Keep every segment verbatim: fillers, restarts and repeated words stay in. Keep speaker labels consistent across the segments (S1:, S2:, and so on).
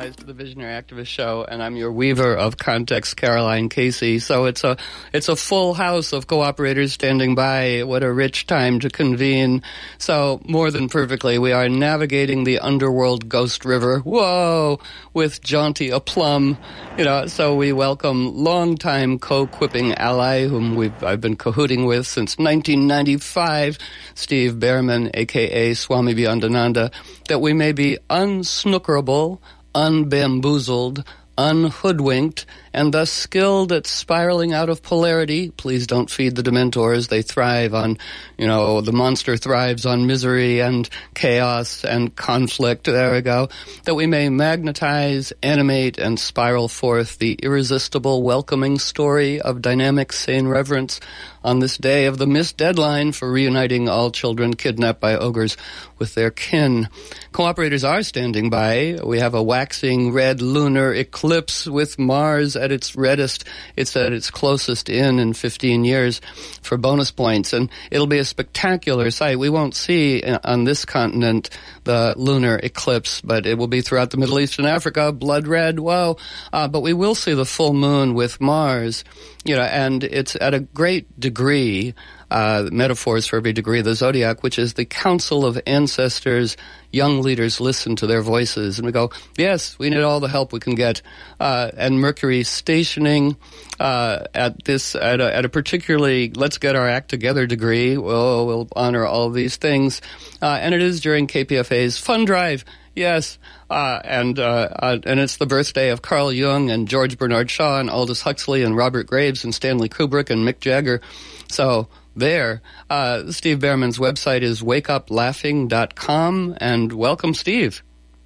S1: Rise to the Visionary Activist Show, and I'm your weaver of context, Caroline Casey. So it's a it's a full house of cooperators standing by. What a rich time to convene. So more than perfectly, we are navigating the underworld ghost river. Whoa, with jaunty aplomb. You know, so we welcome longtime co-quipping ally, whom we've I've been cahooting with since nineteen ninety-five, Steve Behrman, a k a. Swami Vivekananda, that we may be unsnookerable, unbamboozled, unhoodwinked, and thus skilled at spiraling out of polarity. Please don't feed the Dementors. They thrive on, you know, the monster thrives on misery and chaos and conflict. There we go. That we may magnetize, animate, and spiral forth the irresistible, welcoming story of dynamic, sane reverence on this day of the missed deadline for reuniting all children kidnapped by ogres with their kin. Cooperators are standing by. We have a waxing red lunar eclipse with Mars at its reddest. It's at its closest in in fifteen years for bonus points, and it'll be a spectacular sight. We won't see on this continent the lunar eclipse, but it will be throughout the Middle East and Africa, blood red, whoa. Uh, but we will see the full moon with Mars, you know, and it's at a great degree, uh, metaphors for every degree of the zodiac, which is the council of ancestors. Young leaders listen to their voices, and we go, yes, we need all the help we can get. Uh, and Mercury stationing uh, at this at a, at a particularly let's get our act together degree. Well, we'll honor all of these things, uh, and it is during K P F A's Fund Drive. Yes, uh, and uh, uh, and it's the birthday of Carl Jung and George Bernard Shaw and Aldous Huxley and Robert Graves and Stanley Kubrick and Mick Jagger. So there, uh, Steve Behrman's website is wake up laughing dot com, and welcome, Steve.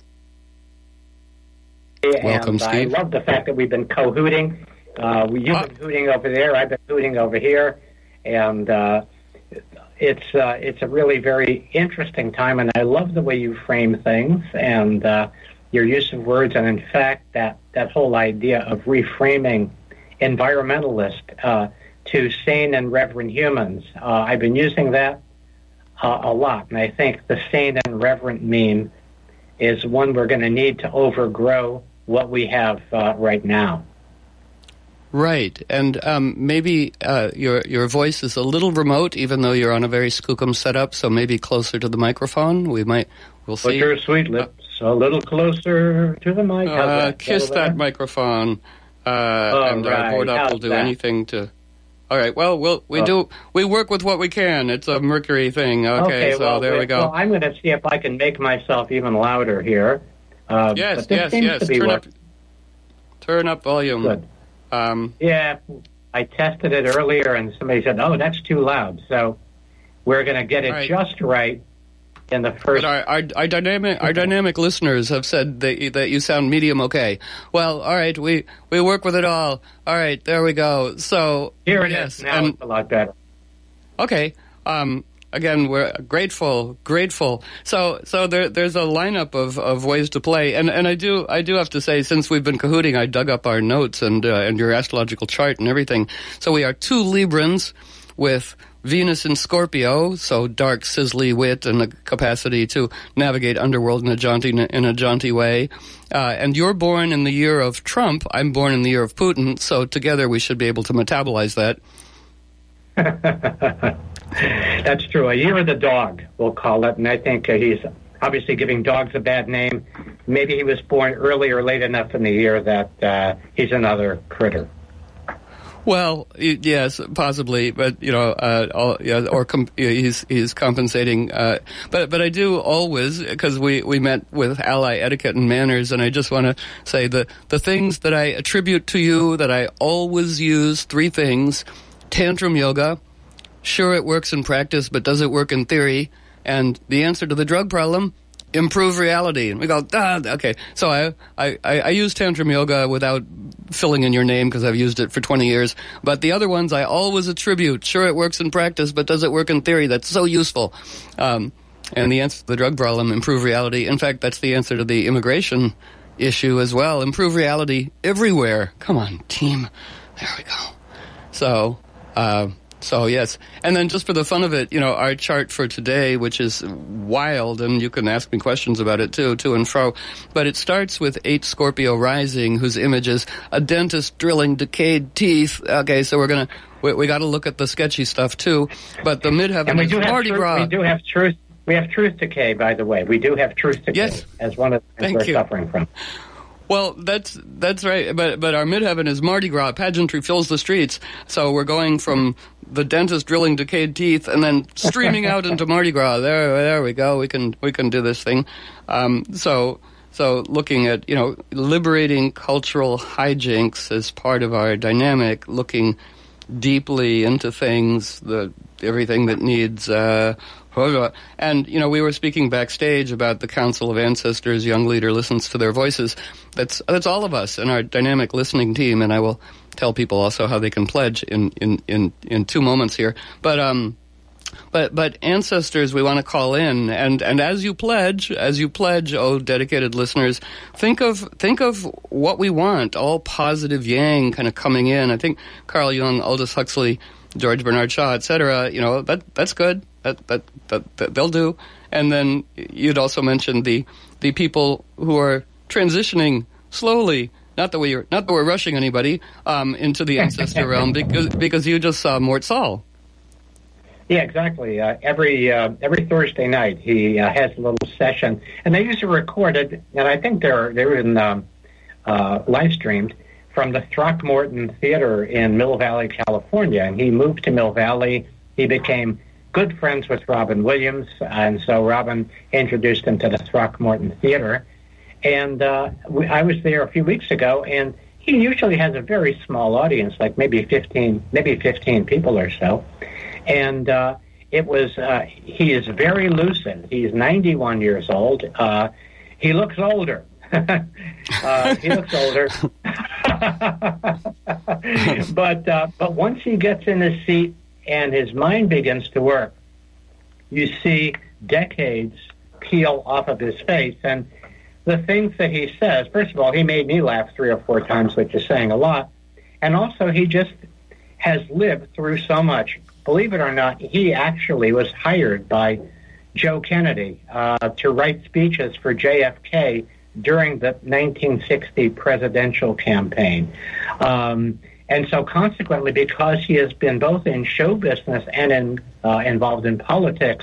S2: And
S1: welcome, Steve.
S2: I love the fact that we've been co-hooting. Uh, you've
S1: uh,
S2: been hooting over there, I've been hooting over here, and uh, it's uh, it's a really very interesting time, and I love the way you frame things and uh, your use of words, and in fact, that, that whole idea of reframing environmentalist uh, to sane and reverent humans. Uh, I've been using that uh, a lot, and I think the sane and reverent meme is one we're going to need to overgrow what we have uh, right now.
S1: Right, and um, maybe uh, your your voice is a little remote, even though you're on a very skookum setup, so maybe closer to the microphone. We might, we'll see.
S2: Put your sweet lips uh, a little closer to the mic.
S1: Uh,
S2: that?
S1: kiss that there? microphone, uh,
S2: oh,
S1: and
S2: right.
S1: uh, Board Up
S2: How's
S1: will do
S2: that?
S1: anything to... All right, well, we'll we oh. do, we work with what we can. It's a Mercury thing. Okay,
S2: okay
S1: so
S2: well,
S1: there we go.
S2: Well, I'm going to see if I can make myself even louder here. Uh,
S1: yes,
S2: but this
S1: yes,
S2: seems
S1: yes.
S2: To be
S1: turn,
S2: work-
S1: up, turn up volume.
S2: Good.
S1: Um,
S2: yeah, I tested it earlier, and somebody said, "Oh, that's too loud." So we're going to get it
S1: right.
S2: just right in the first.
S1: But our, our, our dynamic our dynamic listeners have said that you, that you sound medium okay. Well, all right, we we work with it all. All right, there we go. So
S2: here it
S1: yes,
S2: is. Now
S1: and,
S2: it's a lot better.
S1: Okay. Um, Again, we're grateful, grateful. So, so there, there's a lineup of, of ways to play, and, and I do, I do have to say, since we've been cahooting, I dug up our notes and uh, and your astrological chart and everything. So we are two Librans with Venus in Scorpio, so dark, sizzly wit and the capacity to navigate underworld in a jaunty in a jaunty way. Uh, and you're born in the year of Trump. I'm born in the year of Putin. So together we should be able to metabolize that.
S2: That's true. A year of the dog, we'll call it. And I think uh, he's obviously giving dogs a bad name. Maybe he was born early or late enough in the year that uh, he's another critter.
S1: Well, yes, possibly, but you know, uh, all, yeah, or com- he's he's compensating. Uh, but but I do always, because we, we met with Ally Etiquette and Manners, and I just want to say the the things that I attribute to you that I always use. Three things: tantrum yoga. Sure, it works in practice, but does it work in theory? And the answer to the drug problem: improve reality. And we go, ah, okay. So I, I, I use Tantrum Yoga without filling in your name because I've used it for twenty years. But the other ones I always attribute. Sure, it works in practice, but does it work in theory? That's so useful. Um, and the answer to the drug problem: improve reality. In fact, that's the answer to the immigration issue as well. Improve reality everywhere. Come on, team. There we go. So, uh, So, yes. And then just for the fun of it, you know, our chart for today, which is wild, and you can ask me questions about it too, to and fro, but it starts with eight Scorpio rising, whose image is a dentist drilling decayed teeth. Okay, so we're going to, we, we got to look at the sketchy stuff too. But the midheaven is Mardi Gras.
S2: We do have truth. We have truth decay, by the way. We do have truth decay
S1: yes.
S2: as one of the things
S1: Thank
S2: we're
S1: you.
S2: suffering from.
S1: Well, that's that's right, but but our midheaven is Mardi Gras. Pageantry fills the streets, so we're going from the dentist drilling decayed teeth and then streaming out into Mardi Gras. There, there we go. We can we can do this thing. Um, so so looking at you know liberating cultural hijinks as part of our dynamic, looking deeply into things, the everything that needs. Uh, And, you know, we were speaking backstage about the Council of Ancestors, Young Leader Listens to Their Voices. That's that's all of us in our dynamic listening team, and I will tell people also how they can pledge in, in, in, in two moments here. But um, but but ancestors, we want to call in, and, and as you pledge, as you pledge, oh, dedicated listeners, think of think of what we want, all positive yang kind of coming in. I think Carl Jung, Aldous Huxley, George Bernard Shaw, et cetera, you know, that that's good. That, that that that they'll do. And then you'd also mentioned the the people who are transitioning slowly. Not that we're not that we're rushing anybody um, into the ancestor realm, because because you just saw Mort Sahl.
S2: Yeah, exactly. Uh, every uh, every Thursday night he uh, has a little session, and they used to record it. And I think they're they're in um, uh, live streamed from the Throckmorton Theater in Mill Valley, California. And he moved to Mill Valley. He became good friends with Robin Williams, and so Robin introduced him to the Throckmorton Theater. And uh, we, I was there a few weeks ago, and he usually has a very small audience, like maybe fifteen, maybe fifteen people or so. And uh, it was, uh, he is very lucid. He's ninety-one years old. Uh, he looks older. uh, he looks older. but uh, but once he gets in his seat, and his mind begins to work, you see decades peel off of his face. And the things that he says, first of all, he made me laugh three or four times, which is saying a lot. And also, he just has lived through so much. Believe it or not, he actually was hired by Joe Kennedy uh, to write speeches for J F K during the nineteen sixty presidential campaign. Um And so consequently, because he has been both in show business and in, uh, involved in politics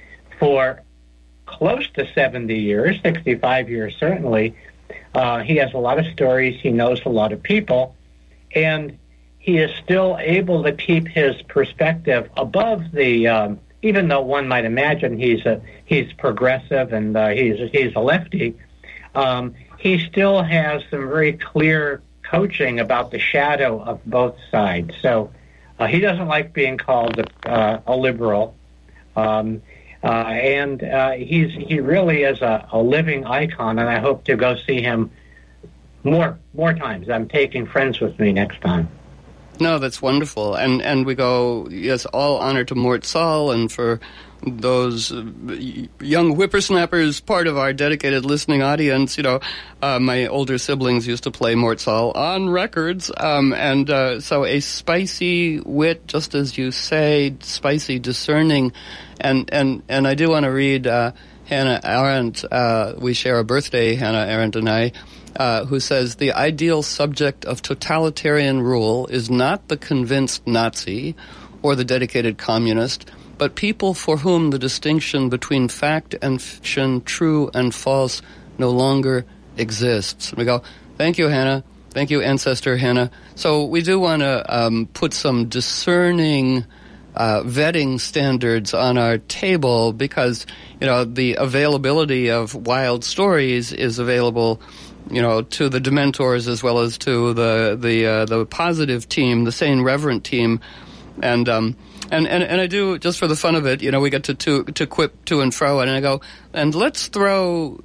S2: for close to seventy years, sixty-five years certainly, uh, he has a lot of stories, he knows a lot of people, and he is still able to keep his perspective above the, um, even though one might imagine he's a, he's progressive and uh, he's, he's a lefty, um, he still has some very clear coaching about the shadow of both sides. So uh, he doesn't like being called uh, a liberal. Um, uh, and uh, he's he really is a, a living icon, and I hope to go see him more more times. I'm taking friends with me next time.
S1: No, that's wonderful. And and we go, yes, all honor to Mort Sahl, and for those uh, young whippersnappers, part of our dedicated listening audience. You know, uh, my older siblings used to play Mort Sahl on records, um, and uh, so a spicy wit, just as you say, spicy, discerning, and and and I do want to read uh, Hannah Arendt. Uh, we share a birthday, Hannah Arendt and I. Uh, who says, the ideal subject of totalitarian rule is not the convinced Nazi or the dedicated communist, but people for whom the distinction between fact and fiction, true and false, no longer exists. We go, thank you, Hannah. Thank you, Ancestor Hannah. So we do want to um, put some discerning uh, vetting standards on our table because, you know, the availability of wild stories is available, you know, to the Dementors as well as to the the uh, the positive team, the sane reverent team, and um and, and and I do, just for the fun of it, you know, we get to to to quip to and fro, and I go, and let's throw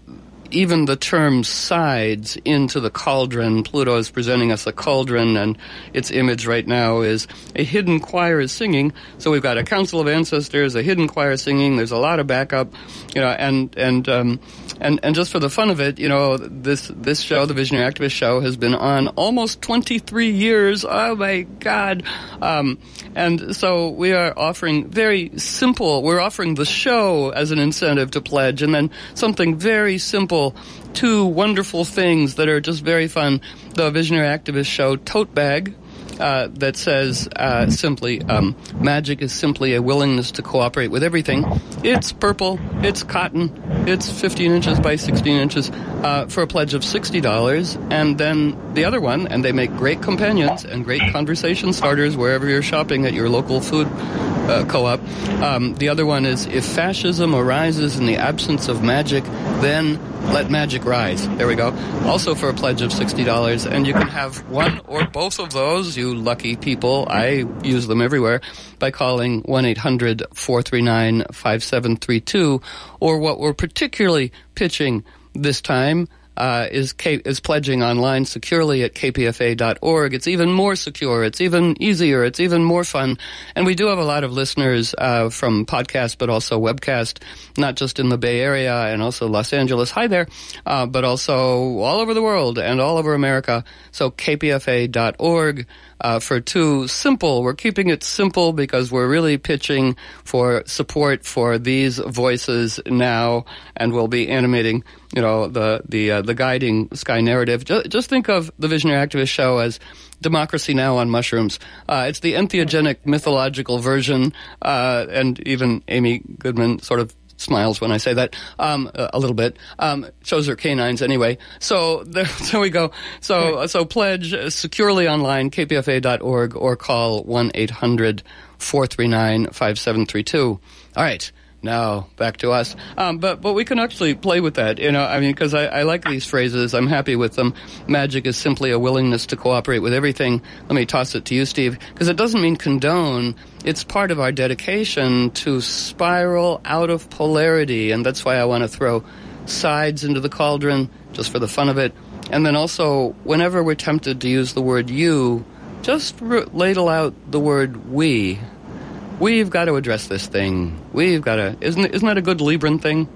S1: even the term sides into the cauldron. Pluto is presenting us a cauldron, and its image right now is a hidden choir is singing. So we've got a council of ancestors, a hidden choir singing. There's a lot of backup, you know, and and um, and and just for the fun of it, you know, this this show, the Visionary Activist Show, has been on almost twenty-three years. Oh my God! Um, and so we are offering very simple. We're offering the show as an incentive to pledge, and then something very simple. Two wonderful things that are just very fun. The Visionary Activist Show tote bag uh, that says uh, simply, um, magic is simply a willingness to cooperate with everything. It's purple, it's cotton, it's fifteen inches by sixteen inches uh, for a pledge of sixty dollars. And then the other one, and they make great companions and great conversation starters wherever you're shopping at your local food uh, co-op. Um, the other one is, if fascism arises in the absence of magic, then let magic rise. There we go. Also for a pledge of sixty dollars. And you can have one or both of those, you lucky people. I use them everywhere, by calling one eight hundred four three nine five seven three two. Or what we're particularly pitching this time Uh, is K- is pledging online securely at k p f a dot org. It's even more secure. It's even easier. It's even more fun. And we do have a lot of listeners uh, from podcast, but also webcast, not just in the Bay Area and also Los Angeles. Hi there. Uh, but also all over the world and all over America. So k p f a dot org uh, for two simple. We're keeping it simple because we're really pitching for support for these voices now, and we'll be animating, you know, the the uh, the guiding sky narrative. Just, just think of the Visionary Activist Show as Democracy Now! On mushrooms. Uh, it's the entheogenic mythological version, uh, and even Amy Goodman sort of smiles when I say that, um, a, a little bit. Um, shows her canines anyway. So there, there we go. So so pledge securely online, k p f a dot org, or call one eight hundred four three nine five seven three two. All right. Now, back to us. Um, but but we can actually play with that, you know, I mean, because I, I like these phrases. I'm happy with them. Magic is simply a willingness to cooperate with everything. Let me toss it to you, Steve, because it doesn't mean condone. It's part of our dedication to spiral out of polarity, and that's why I want to throw sides into the cauldron, just for the fun of it. And then also, whenever we're tempted to use the word you, just re- ladle out the word we. We've got to address this thing. We've got to. Isn't isn't that a good Libran thing?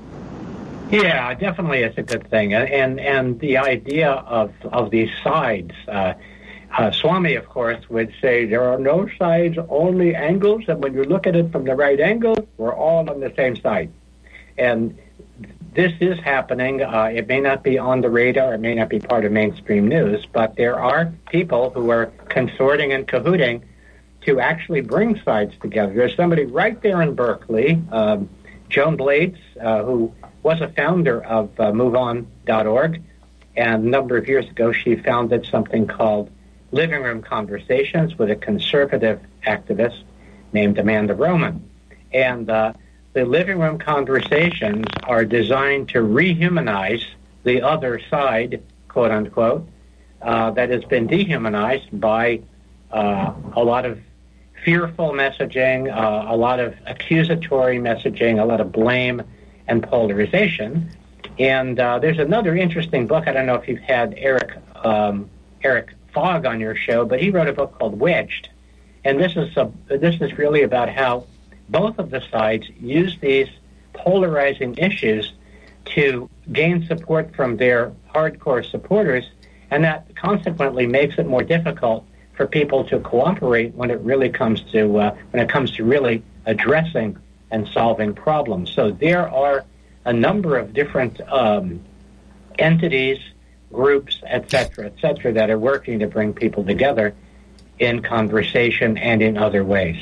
S2: Yeah, definitely, it's a good thing. And and the idea of of these sides. Uh, uh, Swami, of course, would say there are no sides, only angles. And when you look at it from the right angle, we're all on the same side. And this is happening. Uh, it may not be on the radar. It may not be part of mainstream news, but there are people who are consorting and cahooting to actually bring sides together. There's somebody right there in Berkeley, um, Joan Blades, uh, who was a founder of uh, move on dot org, and a number of years ago she founded something called Living Room Conversations with a conservative activist named Amanda Roman. And uh, the Living Room Conversations are designed to rehumanize the other side, quote unquote, uh, that has been dehumanized by uh, a lot of fearful messaging, uh, a lot of accusatory messaging, a lot of blame and polarization. And uh, there's another interesting book. I don't know if you've had Eric um, Eric Fogg on your show, but he wrote a book called Wedged. And this is a, this is really about how both of the sides use these polarizing issues to gain support from their hardcore supporters, and that consequently makes it more difficult for people to cooperate when it really comes to uh, when it comes to really addressing and solving problems. So there are a number of different um, entities, groups, et cetera, et cetera, that are working to bring people together in conversation and in other ways.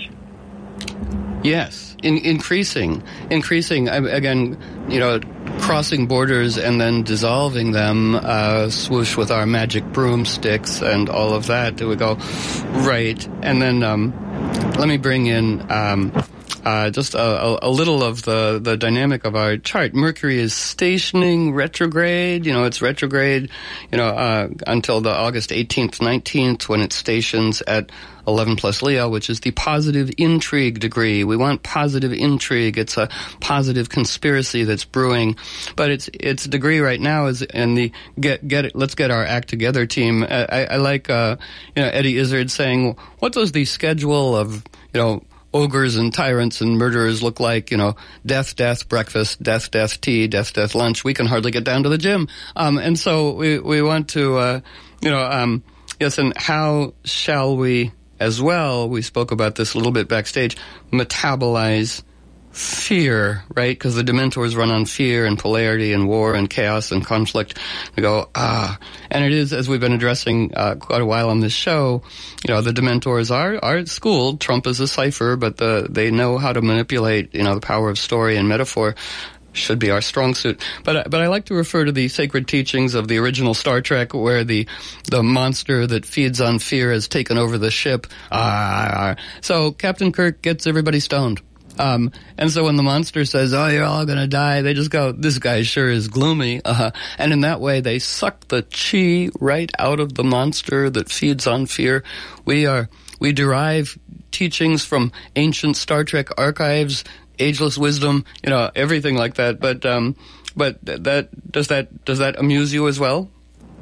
S1: Yes, in, increasing, increasing, again, you know, crossing borders and then dissolving them, uh, swoosh with our magic broomsticks and all of that. We go, right. And then um, let me bring in um, uh, just a, a little of the, the dynamic of our chart. Mercury is stationing retrograde. You know, it's retrograde, you know, uh, until the August eighteenth, nineteenth, when it stations at eleven plus Leo, which is the positive intrigue degree. We want positive intrigue. It's a positive conspiracy that's brewing, but its its degree right now is in the get get it. Let's get our act together team. I, I like uh, you know Eddie Izzard saying, "What does the schedule of you know ogres and tyrants and murderers look like? You know, death, death, breakfast, death, death, tea, death, death, lunch. We can hardly get down to the gym." Um, and so we we want to uh, you know um, yes, and how shall we? As well, we spoke about this a little bit backstage, metabolize fear, right? Because the Dementors run on fear and polarity and war and chaos and conflict. We go, ah. And it is, as we've been addressing uh, quite a while on this show, you know, the Dementors are, are schooled. Trump is a cipher, but the, they know how to manipulate, you know, the power of story and metaphor. Should be our strong suit. But but I like to refer to the sacred teachings of the original Star Trek, where the the monster that feeds on fear has taken over the ship. Ah, so Captain Kirk gets everybody stoned. Um, and so when the monster says, "Oh, you're all going to die," they just go, "This guy sure is gloomy." Uh-huh. And in that way, they suck the chi right out of the monster that feeds on fear. We are we derive teachings from ancient Star Trek archives, ageless wisdom, you know, everything like that. But um, but that does that does that amuse you as well?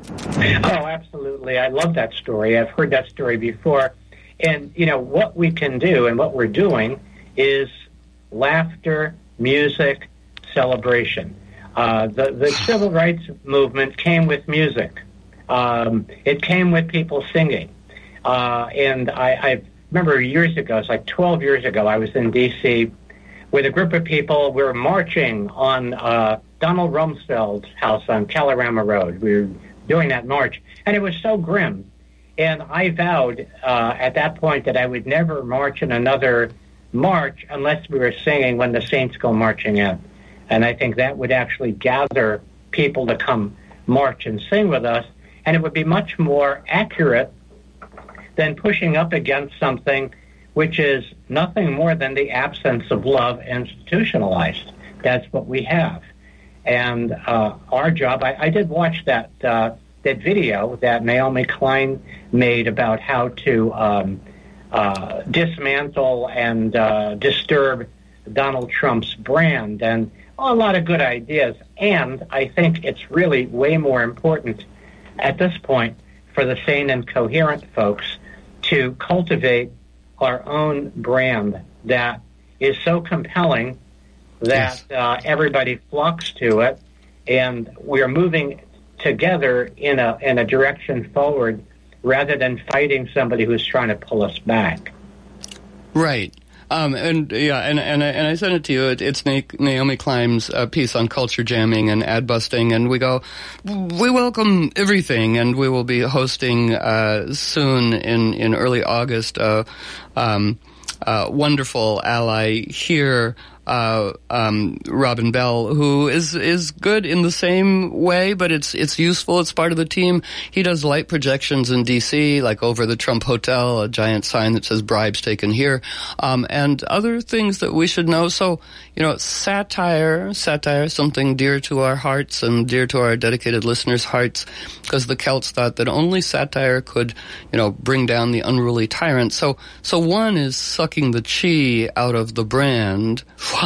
S2: Oh, absolutely. I love that story. I've heard that story before. And, you know, what we can do and what we're doing is laughter, music, celebration. Uh, the, the civil rights movement came with music. Um, it came with people singing. Uh, and I, I remember years ago, it's like twelve years ago, I was in D C with a group of people. We were marching on uh, Donald Rumsfeld's house on Kalorama Road. We were doing that march, and it was so grim. And I vowed uh, at that point that I would never march in another march unless we were singing "When the Saints Go Marching In." And I think that would actually gather people to come march and sing with us, and it would be much more accurate than pushing up against something which is nothing more than the absence of love institutionalized. That's what we have. And uh, our job, I, I did watch that uh, that video that Naomi Klein made about how to um, uh, dismantle and uh, disturb Donald Trump's brand, and oh, a lot of good ideas. And I think it's really way more important at this point for the sane and coherent folks to cultivate our own brand that is so compelling that yes. uh, everybody flocks to it, and we're moving together in a in a direction forward rather than fighting somebody who's trying to pull us back.
S1: Right. Um, and yeah, and and I, and I sent it to you. It, it's Na- Naomi Klein's uh, piece on culture jamming and ad busting, and we go, we welcome everything, and we will be hosting uh, soon in in early August. Uh, um, uh, wonderful ally here. Uh, um, Robin Bell, who is is good in the same way, but it's it's useful. It's part of the team. He does light projections in D C, like over the Trump Hotel, a giant sign that says "Bribes Taken Here," um, and other things that we should know. So, you know, satire, satire, something dear to our hearts and dear to our dedicated listeners' hearts, because the Celts thought that only satire could, you know, bring down the unruly tyrant. So, so one is sucking the chi out of the brand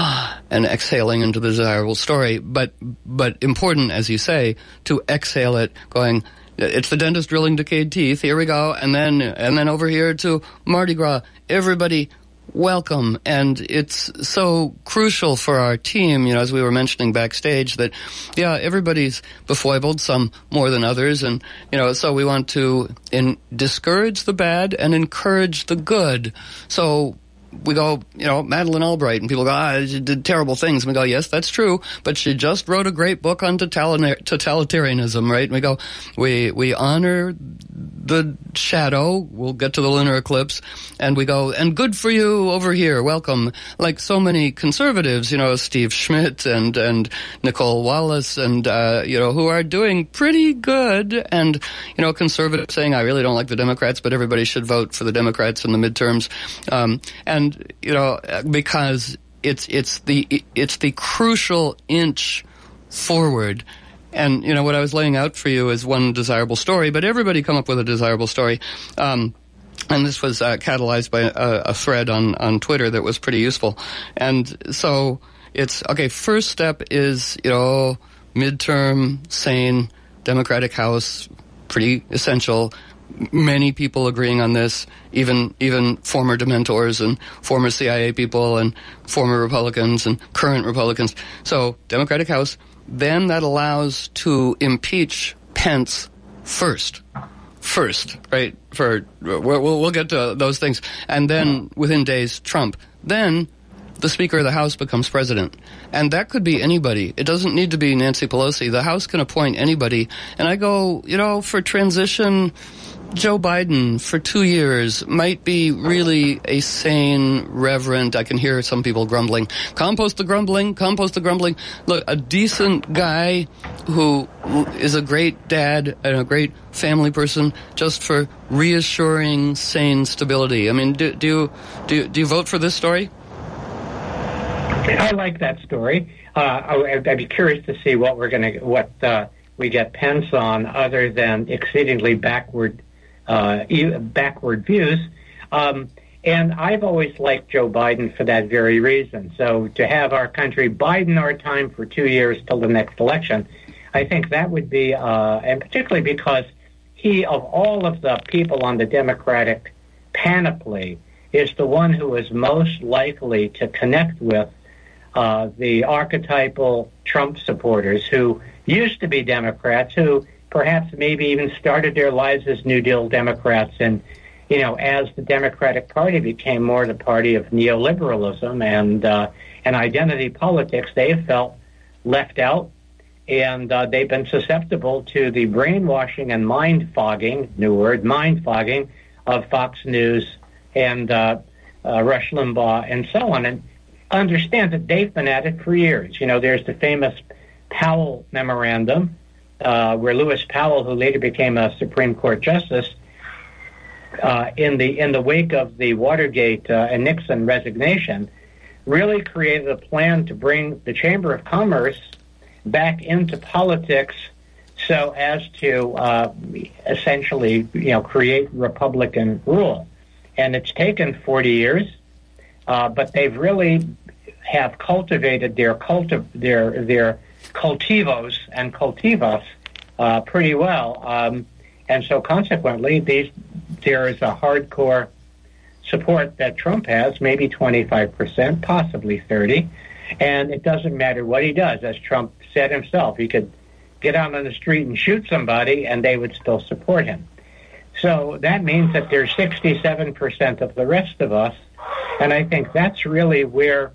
S1: and exhaling into the desirable story, but but important, as you say, to exhale it, going, it's the dentist drilling decayed teeth, here we go, and then and then over here to Mardi Gras, everybody welcome. And it's so crucial for our team, you know, as we were mentioning backstage, that, yeah, everybody's befoibled, some more than others, and, you know, so we want to in, discourage the bad and encourage the good. So we go, you know, Madeleine Albright, and people go, ah, she did terrible things. And we go, yes, that's true, but she just wrote a great book on totalitarianism, right? And we go, we we honor the shadow. We'll get to the lunar eclipse, and we go, and good for you over here, welcome. Like so many conservatives, you know, Steve Schmidt and, and Nicole Wallace, and, uh, you know, who are doing pretty good, and, you know, conservatives saying, I really don't like the Democrats, but everybody should vote for the Democrats in the midterms. Um, and, you know, because it's, it's the, it's the crucial inch forward. And, you know, what I was laying out for you is one desirable story, but everybody come up with a desirable story. Um, and this was uh, catalyzed by a, a thread on, on Twitter that was pretty useful. And so it's, okay, first step is, you know, midterm, sane, Democratic House, pretty essential. Many people agreeing on this, even even former Dementors and former C I A people and former Republicans and current Republicans. So, Democratic House. Then that allows to impeach Pence first. First, right? For we'll, we'll get to those things. And then, within days, Trump. Then, the Speaker of the House becomes president. And that could be anybody. It doesn't need to be Nancy Pelosi. The House can appoint anybody. And I go, you know, for transition, Joe Biden for two years might be really a sane, reverent, I can hear some people grumbling, compost the grumbling, compost the grumbling. Look, a decent guy who is a great dad and a great family person just for reassuring, sane stability. I mean, do, do you do you, do you vote for this story?
S2: I like that story. Uh, I'd be curious to see what we're going to, what uh, we get Pence on, other than exceedingly backward, uh, backward views. Um, and I've always liked Joe Biden for that very reason. So to have our country Biden our time for two years till the next election, I think that would be, uh, and particularly because he, of all of the people on the Democratic panoply, is the one who is most likely to connect with Uh, the archetypal Trump supporters who used to be Democrats, who perhaps maybe even started their lives as New Deal Democrats. And, you know, as the Democratic Party became more the party of neoliberalism and uh, and identity politics, they have felt left out, and uh, they've been susceptible to the brainwashing and mind-fogging, new word, mind-fogging, of Fox News and uh, uh, Rush Limbaugh and so on. And understand that they've been at it for years. You know, there's the famous Powell Memorandum, uh, where Lewis Powell, who later became a Supreme Court justice, uh, in the in the wake of the Watergate uh, and Nixon resignation, really created a plan to bring the Chamber of Commerce back into politics, so as to uh, essentially, you know, create Republican rule. And it's taken forty years. Uh, but they've really have cultivated their cultiv- their their cultivos and cultivas uh, pretty well, um, and so consequently, these there is a hardcore support that Trump has, maybe twenty-five percent, possibly thirty, and it doesn't matter what he does. As Trump said himself, he could get out on the street and shoot somebody, and they would still support him. So that means that there's sixty-seven percent of the rest of us. And I think that's really where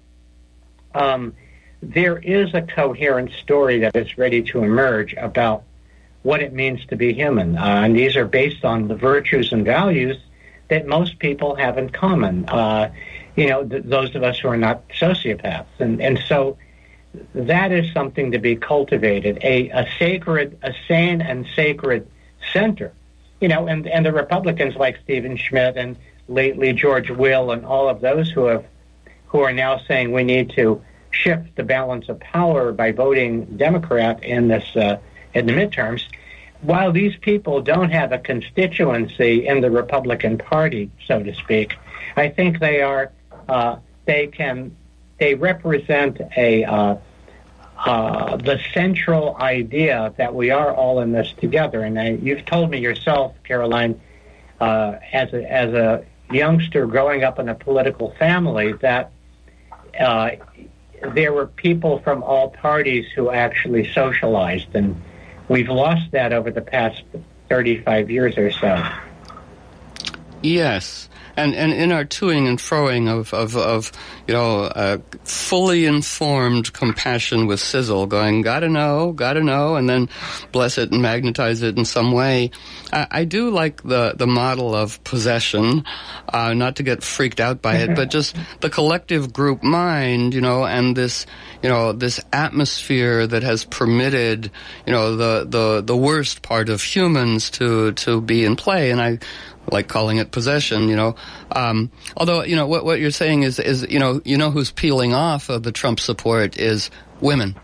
S2: um, there is a coherent story that is ready to emerge about what it means to be human. Uh, and these are based on the virtues and values that most people have in common, uh, you know, th- those of us who are not sociopaths. And, and so that is something to be cultivated, a, a sacred, a sane and sacred center. You know, and, and the Republicans like Stephen Schmidt and lately George Will and all of those who have who are now saying we need to shift the balance of power by voting Democrat in this uh, in the midterms, while these people don't have a constituency in the Republican Party, so to speak, I think they are uh, they can they represent a uh, uh, the central idea that we are all in this together. And I, you've told me yourself, Caroline, uh, as a as a youngster growing up in a political family, that uh, there were people from all parties who actually socialized, and we've lost that over the past thirty-five years or so.
S1: Yes, And and in our toing and froing of, of, of you know, uh, fully informed compassion with sizzle, going, gotta know, gotta know, and then bless it and magnetize it in some way. I, I do like the, the model of possession, uh, not to get freaked out by it, but just the collective group mind, you know, and this, you know, this atmosphere that has permitted, you know, the, the, the worst part of humans to, to be in play. And I like calling it possession, you know. Um, although, you know, what, what you're saying is, is, you know, you know who's peeling off of the Trump support is women.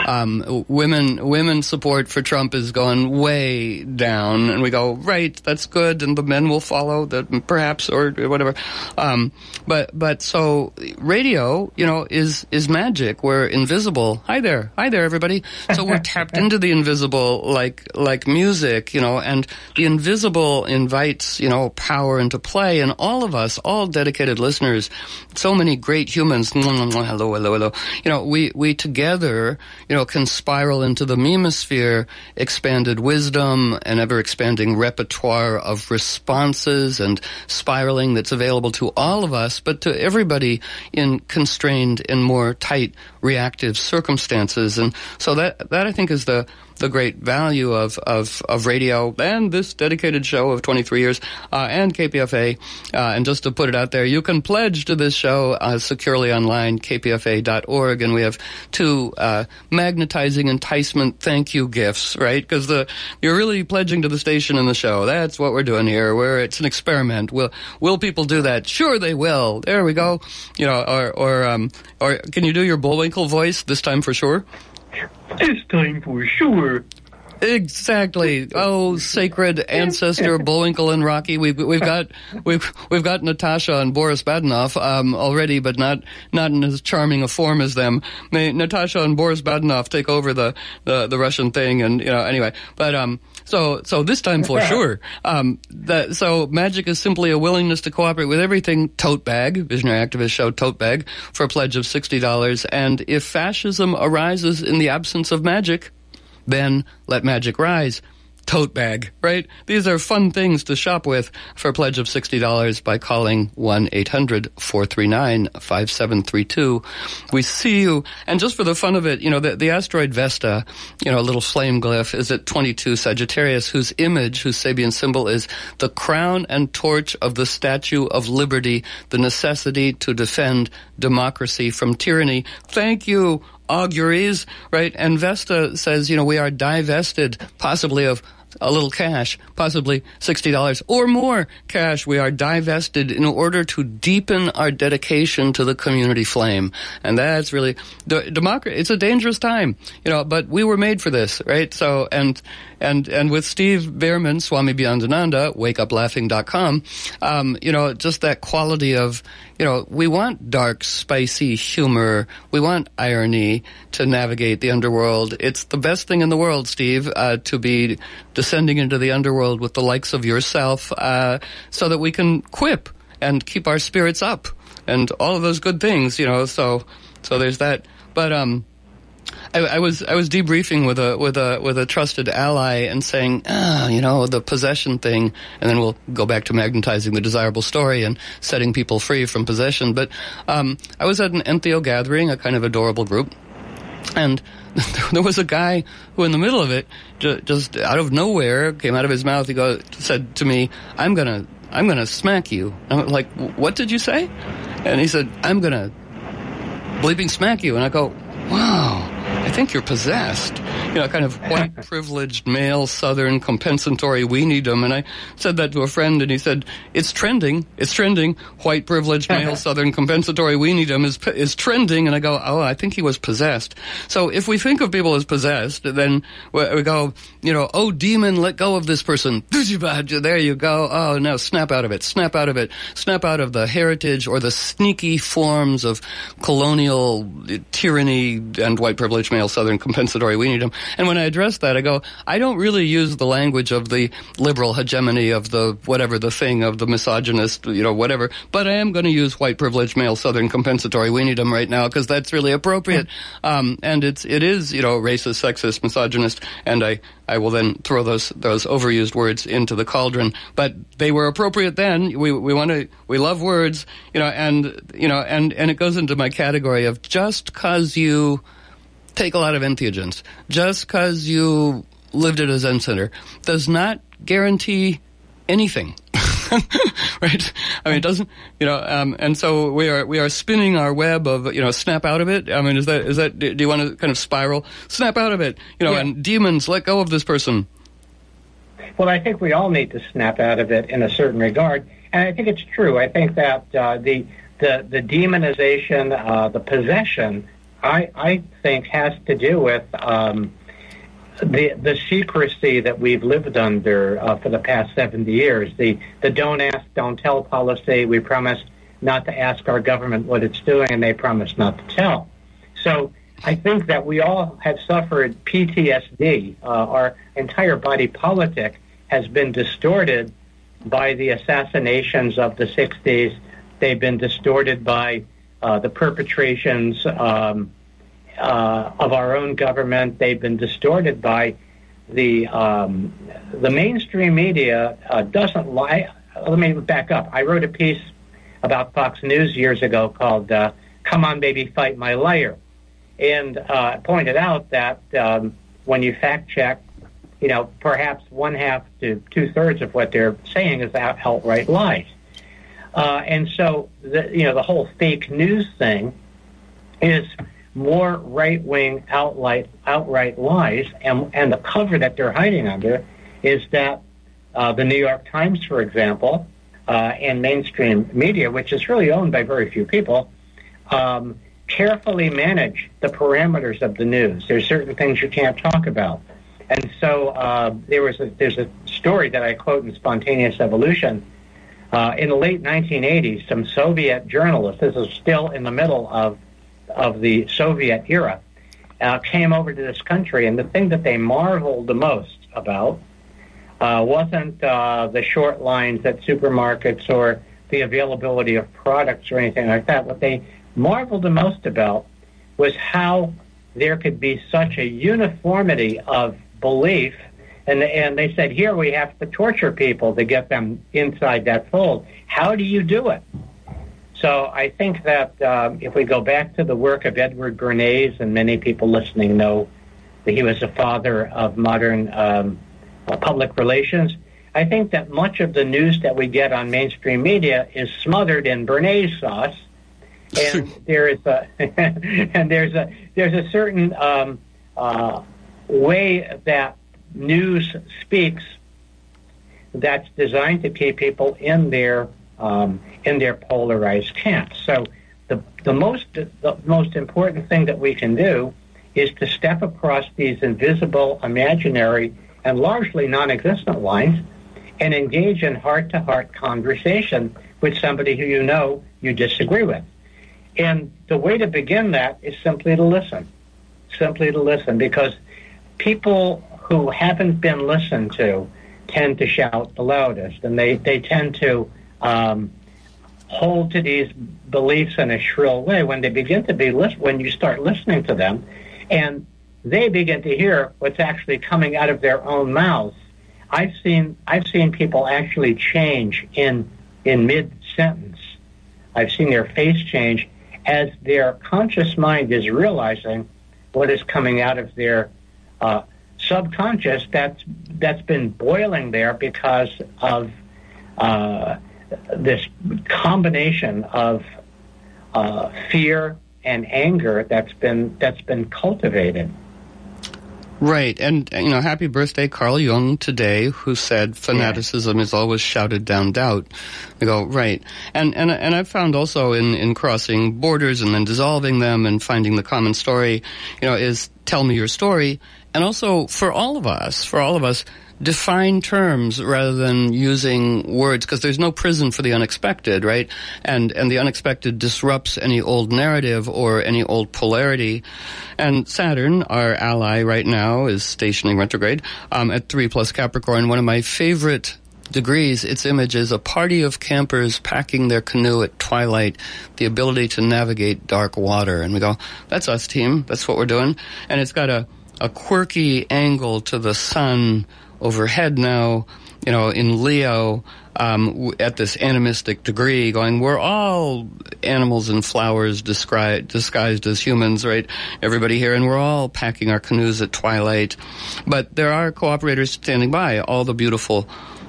S1: Um, women, women support for Trump is going way down, and we go, right, that's good, and the men will follow, that perhaps, or whatever. Um, but, but so radio, you know, is, is magic. We're invisible. Hi there. Hi there, everybody. So we're tapped into the invisible like, like music, you know, and the invisible invites, you know, power into play, and all of us, all dedicated listeners, so many great humans, hello, hello, hello, you know, we, we together, you know, can spiral into the memosphere, expanded wisdom, an ever-expanding repertoire of responses and spiraling that's available to all of us, but to everybody in constrained and more tight reactive circumstances. And so that, that I think is the, the great value of, of, of radio and this dedicated show of twenty-three years, uh, and K P F A. Uh, and just to put it out there, you can pledge to this show, uh, securely online, k p f a dot org. And we have two, uh, magnetizing enticement thank you gifts, right? Because the, you're really pledging to the station and the show. That's what we're doing here, where it's an experiment. Will, will people do that? Sure they will. There we go. You know, or, or, um, or can you do your Bullwinkle voice this time for sure?
S3: This time for sure.
S1: Exactly. Oh, sacred ancestor Bullwinkle and Rocky. We've we've got we've we've got Natasha and Boris Badenov um, already, but not not in as charming a form as them. May Natasha and Boris Badenov take over the, the, the Russian thing, and you know anyway. But um, so so this time for sure. Um, that so magic is simply a willingness to cooperate with everything. Tote bag, Visionary Activist Show tote bag for a pledge of sixty dollars. And if fascism arises in the absence of magic, then let magic rise. Tote bag, right? These are fun things to shop with for a pledge of sixty dollars by calling one eight hundred four three nine five seven three two. We see you. And just for the fun of it, you know, the, the asteroid Vesta, you know, a little flame glyph, is at twenty-two Sagittarius, whose image, whose Sabian symbol is the crown and torch of the Statue of Liberty, the necessity to defend democracy from tyranny. Thank you, auguries, right? And Vesta says, you know, we are divested possibly of a little cash, possibly sixty dollars or more cash. We are divested in order to deepen our dedication to the community flame. And that's really, de- democracy, it's a dangerous time, you know, but we were made for this, right? So, and, and, and with Steve Behrman, Swami Beyondananda, wake up laughing dot com, um, you know, just that quality of, you know, we want dark, spicy humor. We want irony to navigate the underworld. It's the best thing in the world, Steve, uh, to be descending into the underworld with the likes of yourself, uh, so that we can quip and keep our spirits up and all of those good things, you know, so, so there's that. But, um, I, I was I was debriefing with a with a with a trusted ally and saying, ah, you know, the possession thing, and then we'll go back to magnetizing the desirable story and setting people free from possession. But um, I was at an Entheo gathering, a kind of adorable group, and there was a guy who, in the middle of it, ju- just out of nowhere, came out of his mouth. He go said to me, "I'm gonna I'm gonna smack you." I'm like, "What did you say?" And he said, "I'm gonna bleeping smack you." And I go, "Wow, I think you're possessed." You know, kind of white, privileged, male, Southern, compensatory weeniedom. And I said that to a friend, and he said, it's trending. It's trending. White, privileged, male, Southern, compensatory weeniedom is is trending. And I go, oh, I think he was possessed. So if we think of people as possessed, then we go, you know, oh, demon, let go of this person. There you go. Oh, no, snap out of it. Snap out of it. Snap out of the heritage or the sneaky forms of colonial tyranny and white, privileged, male, Southern, compensatory weeniedom. And when I address that, I go, I don't really use the language of the liberal hegemony of the whatever the thing of the misogynist, you know, whatever. But I am going to use white privileged male Southern compensatory. We need them right now because that's really appropriate. Um, and it's it is you know racist, sexist, misogynist, and I. I will then throw those those overused words into the cauldron. But they were appropriate then. We we want to we love words, you know, and you know, and, and it goes into my category of just because you take a lot of entheogens, just because you lived at a Zen center, does not guarantee anything. Right? I mean, it doesn't, you know, um, and so we are we are spinning our web of, you know, snap out of it. I mean, is that is that? Do you want to kind of spiral? Snap out of it, you know, yeah. And demons, let go of this person.
S2: Well, I think we all need to snap out of it in a certain regard, and I think it's true. I think that uh, the the the demonization, uh, the possession, I I think has to do with. Um, The the secrecy that we've lived under uh, for the past seventy years, the, the don't ask, don't tell policy. We promise not to ask our government what it's doing, and they promise not to tell. So I think that we all have suffered P T S D. Uh, our entire body politic has been distorted by the assassinations of the sixties. They've been distorted by uh, the perpetrations um Uh, of our own government. They've been distorted by the um, the mainstream media. Uh, doesn't lie. Let me back up. I wrote a piece about Fox News years ago called uh, "Come On, Baby, Fight My Liar," and uh, pointed out that um, when you fact check, you know, perhaps one half to two thirds of what they're saying is out, outright lies. Uh, and so, the, you know, the whole fake news thing is more right-wing outright, outright lies, and, and the cover that they're hiding under is that uh, the New York Times, for example, uh, and mainstream media, which is really owned by very few people, um, carefully manage the parameters of the news. There's certain things you can't talk about. And so uh, there was a, there's a story that I quote in Spontaneous Evolution. Uh, in the late nineteen eighties, some Soviet journalists, this is still in the middle of of the Soviet era, uh, came over to this country, and the thing that they marveled the most about uh, wasn't uh, the short lines at supermarkets or the availability of products or anything like that. What they marveled the most about was how there could be such a uniformity of belief, and, and they said, here we have to torture people to get them inside that fold. How do you do it? So I think that um, if we go back to the work of Edward Bernays, and many people listening know that he was the father of modern um, uh, public relations, I think that much of the news that we get on mainstream media is smothered in Bernays sauce, and there is a and there's a there's a certain um, uh, way that news speaks that's designed to keep people in their Um, in their polarized camps. So the the most the most important thing that we can do is to step across these invisible, imaginary, and largely non-existent lines and engage in heart-to-heart conversation with somebody who you know you disagree with. And the way to begin that is simply to listen. Simply to listen, because people who haven't been listened to tend to shout the loudest, and they, they tend to Um, hold to these beliefs in a shrill way when they begin to be list- when you start listening to them, and they begin to hear what's actually coming out of their own mouths. I've seen I've seen people actually change in in mid sentence. I've seen their face change as their conscious mind is realizing what is coming out of their uh, subconscious that's that's been boiling there because of uh, this combination of uh, fear and anger that's been that's been cultivated.
S1: Right, and you know, happy birthday, Carl Jung, today, who said fanaticism yeah. is always shouted down doubt. I go, right, and and and I've found also in in crossing borders and then dissolving them and finding the common story, you know, is tell me your story, and also for all of us, for all of us, define terms rather than using words, because there's no prison for the unexpected, right? And and the unexpected disrupts any old narrative or any old polarity. And Saturn, our ally right now, is stationing retrograde um, at three plus Capricorn. One of my favorite degrees, its image is a party of campers packing their canoe at twilight, the ability to navigate dark water. And we go, that's us, team. That's what we're doing. And it's got a, a quirky angle to the sun overhead now, you know, in Leo, um, w- at this animistic degree, going, we're all animals and flowers discri- disguised as humans, right? Everybody here, and we're all packing our canoes at twilight. But there are cooperators standing by, all the beautiful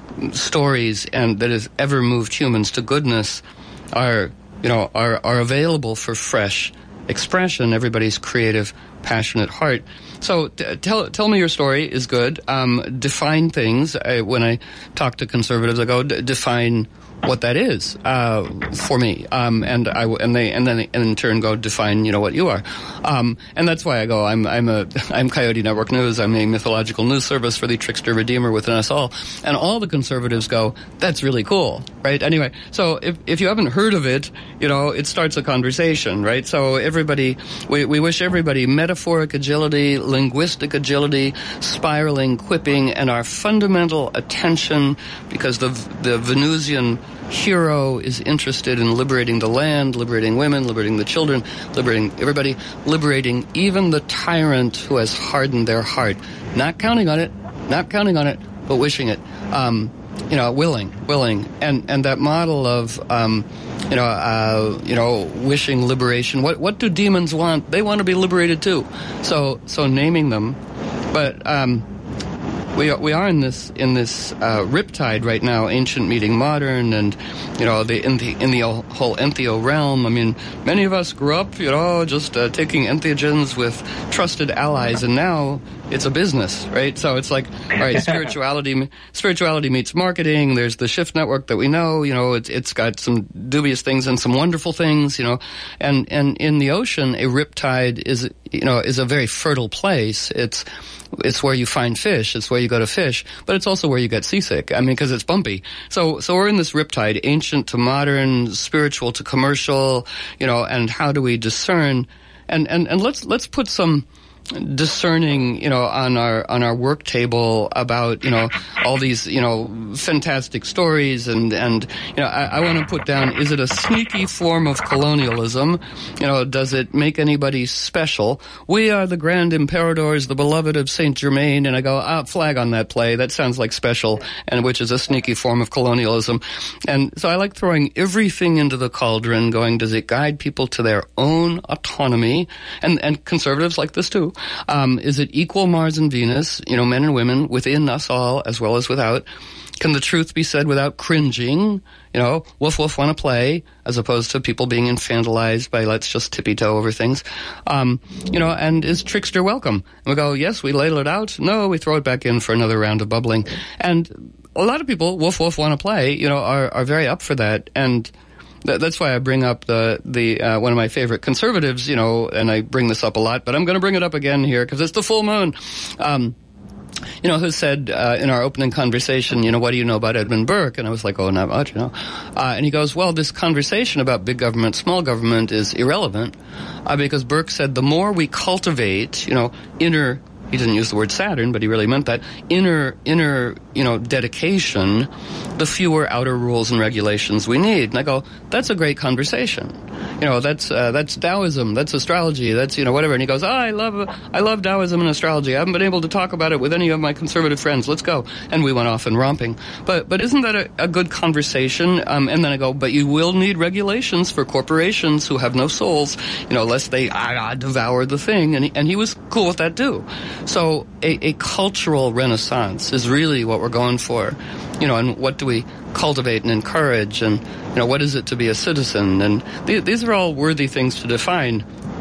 S1: stories and that has ever moved humans to goodness are, you know, are, are available for fresh expression. Everybody's creative, passionate heart. So t- tell tell me your story is good. Um, define things. I, when I talk to conservatives, I go, D- define what that is uh, for me, um, and I and they and then and in turn go define, you know, what you are, um, and that's why I go. I'm I'm a I'm Coyote Network News. I'm a mythological news service for the trickster redeemer within us all, and all the conservatives go, that's really cool, right? Anyway, so if if you haven't heard of it, you know, it starts a conversation, right? So everybody, we we wish everybody metaphoric agility, linguistic agility, spiraling quipping, and our fundamental attention, because the the Venusian hero is interested in liberating the land, liberating women, liberating the children, liberating everybody, liberating even the tyrant who has hardened their heart. Not counting on it, not counting on it, but wishing it. Um, you know, willing, willing, and and that model of um, you know, uh, you know, wishing liberation. What what do demons want? They want to be liberated too. So so naming them, but. Um, We are, we are in this in this uh, riptide right now, ancient meeting modern, and you know the in the in the whole entheo realm. I mean, many of us grew up, you know, just uh, taking entheogens with trusted allies, and now it's a business, right? So it's like, all right, spirituality spirituality meets marketing. There's the Shift Network that we know, you know, it's it's got some dubious things and some wonderful things, you know, and and in the ocean, a riptide is you know is a very fertile place. It's It's where you find fish. It's where you go to fish, but it's also where you get seasick. I mean, because it's bumpy. So, so we're in this riptide, ancient to modern, spiritual to commercial, you know. And how do we discern? And and and let's let's put some discerning, you know, on our on our work table about, you know, all these, you know, fantastic stories, and and you know, I, I want to put down: is it a sneaky form of colonialism? You know, does it make anybody special? We are the grand imperadors, the beloved of Saint Germain, and I go, ah, flag on that play. That sounds like special, and which is a sneaky form of colonialism. And so I like throwing everything into the cauldron, going, does it guide people to their own autonomy? And and conservatives like this too. Um, is it equal Mars and Venus, you know, men and women, within us all as well as without? Can the truth be said without cringing? You know, woof woof want to play, as opposed to people being infantilized by let's just tippy-toe over things. Um, you know, and is trickster welcome? And we go, yes, we ladle it out. No, we throw it back in for another round of bubbling. And a lot of people, woof woof want to play, you know, are, are very up for that. And that's why I bring up the the uh, one of my favorite conservatives, you know, and I bring this up a lot, but I'm going to bring it up again here because it's the full moon. Um, you know, who said uh, in our opening conversation, you know, what do you know about Edmund Burke? And I was like, oh, not much, you know. Uh, and he goes, well, this conversation about big government, small government is irrelevant uh, because Burke said the more we cultivate, you know, inner, he didn't use the word Saturn, but he really meant that, inner, inner, you know, dedication, the fewer outer rules and regulations we need. And I go, that's a great conversation. You know, that's uh, that's Taoism, that's astrology, that's, you know, whatever. And he goes, oh, I love I love Taoism and astrology. I haven't been able to talk about it with any of my conservative friends. Let's go. And we went off and romping. But but isn't that a, a good conversation? Um, and then I go, but you will need regulations for corporations who have no souls, you know, lest they ah, ah, devour the thing. And he, and he was cool with that too. So a, a cultural renaissance is really what we're going for. You know, and what do we cultivate and encourage, and, you know, what is it to be a citizen? And th- these are all worthy things to define.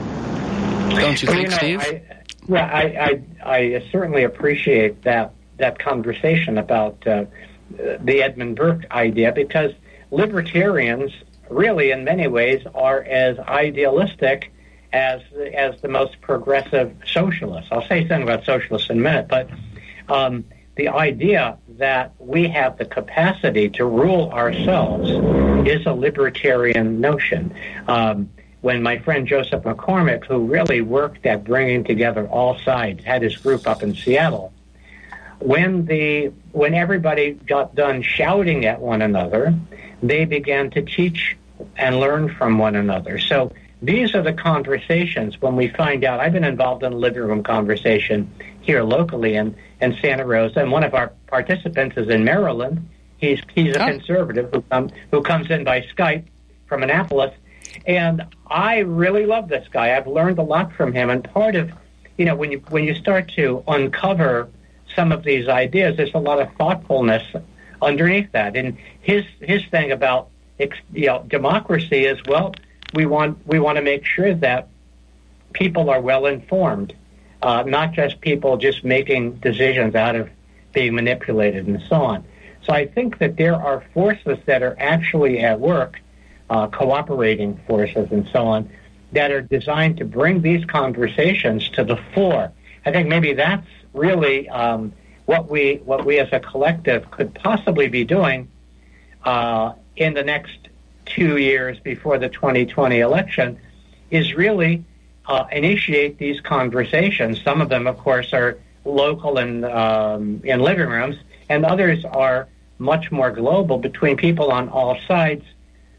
S1: Don't you think,
S2: well, you know,
S1: Steve?
S2: I, well, I, I, I certainly appreciate that, that conversation about uh, the Edmund Burke idea, because libertarians really, in many ways, are as idealistic as as the most progressive socialists. I'll say something about socialists in a minute, but um, the idea that we have the capacity to rule ourselves is a libertarian notion. Um, when my friend Joseph McCormick, who really worked at bringing together all sides, had his group up in Seattle, when the when everybody got done shouting at one another, they began to teach and learn from one another. So these are the conversations when we find out. I've been involved in a living room conversation here locally in, in Santa Rosa, and one of our participants is in Maryland. He's he's a oh. conservative who, um, who comes in by Skype from Annapolis. And I really love this guy. I've learned a lot from him. And part of, you know, when you when you start to uncover some of these ideas, there's a lot of thoughtfulness underneath that. And his his thing about, you know, democracy is, well, we want we want to make sure that people are well informed, uh, not just people just making decisions out of being manipulated and so on. So I think that there are forces that are actually at work, uh, cooperating forces and so on, that are designed to bring these conversations to the fore. I think maybe that's really um, what we what we as a collective could possibly be doing uh, in the next two years before the twenty twenty election, is really uh, initiate these conversations. Some of them, of course, are local and um, in living rooms, and others are much more global, between people on all sides,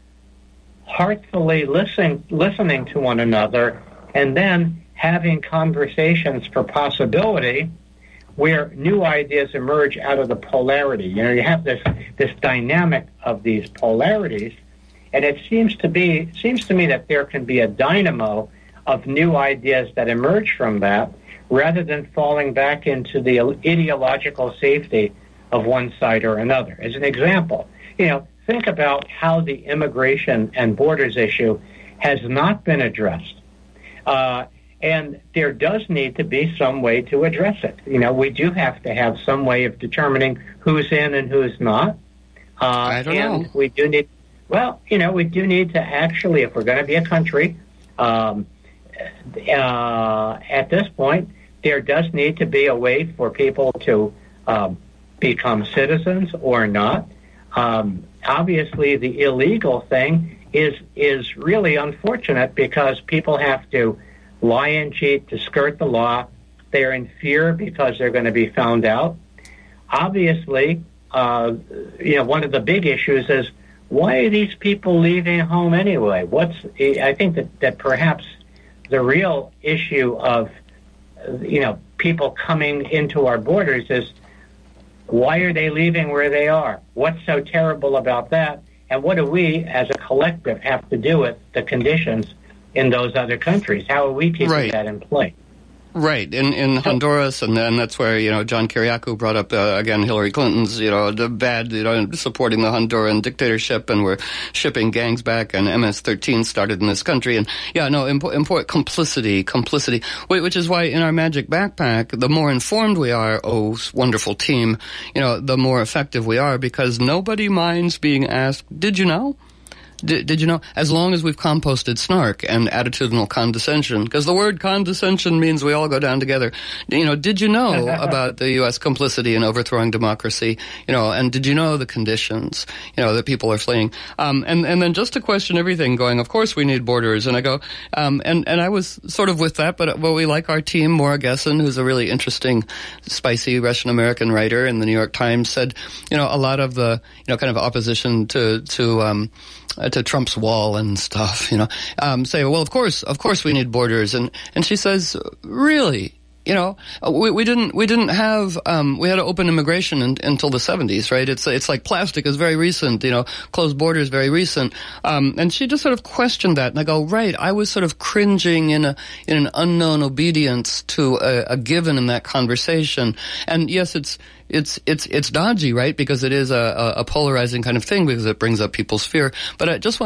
S2: heartfully listening listening to one another, and then having conversations for possibility where new ideas emerge out of the polarity. You know, you have this this dynamic of these polarities, and it seems to be seems to me that there can be a dynamo of new ideas that emerge from that, rather than falling back into the ideological safety of one side or another. As an example, you know, think about how the immigration and borders issue has not been addressed. Uh, and there does need to be some way to address it. You know, we do have to have some way of determining who's in and who's not. Uh,
S1: I don't
S2: and
S1: know.
S2: we do need, well, you know, we do need to actually, if we're going to be a country, um, uh, at this point, there does need to be a way for people to um, become citizens or not. Um, obviously, the illegal thing is is really unfortunate, because people have to lie and cheat to skirt the law. They're in fear because they're going to be found out. Obviously, uh, you know, one of the big issues is, why are these people leaving home anyway? What's I think that, that perhaps the real issue of, you know, people coming into our borders is, why are they leaving where they are? What's so terrible about that? And what do we, as a collective, have to do with the conditions in those other countries? How are we keeping
S1: right.
S2: that in place?
S1: Right, in in Honduras, and then that's where, you know, John Kiriakou brought up, uh, again, Hillary Clinton's, you know, the bad, you know, supporting the Honduran dictatorship, and we're shipping gangs back, and M S thirteen started in this country, and, yeah, no, import, import complicity, complicity, which is why in our Magic Backpack, the more informed we are, oh, wonderful team, you know, the more effective we are, because nobody minds being asked, did you know? Did, did you know? As long as we've composted snark and attitudinal condescension, because the word condescension means we all go down together. You know, did you know about the U S complicity in overthrowing democracy? You know, and did you know the conditions, you know, that people are fleeing? Um, and, and then just to question everything, going, of course we need borders. And I go, um, and, and I was sort of with that, but well, we like our team. Maura Gessen, who's a really interesting, spicy Russian-American writer in the New York Times, said, you know, a lot of the, you know, kind of opposition to, to, um, Uh, to Trump's wall and stuff, you know, um, say, well, of course, of course we need borders. And, and she says, really? You know, we, we didn't, we didn't have, um, we had open immigration in, until the seventies, right? It's, it's like plastic is very recent, you know, closed borders very recent. Um, and she just sort of questioned that. And I go, right, I was sort of cringing in a, in an unknown obedience to a, a given in that conversation. And yes, it's, it's, it's, it's dodgy, right? Because it is a, a polarizing kind of thing, because it brings up people's fear. But I just want to